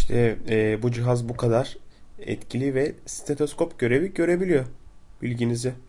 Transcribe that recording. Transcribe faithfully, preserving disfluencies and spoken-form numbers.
İşte e, bu cihaz bu kadar etkili ve stetoskop görevi görebiliyor. Bilginize.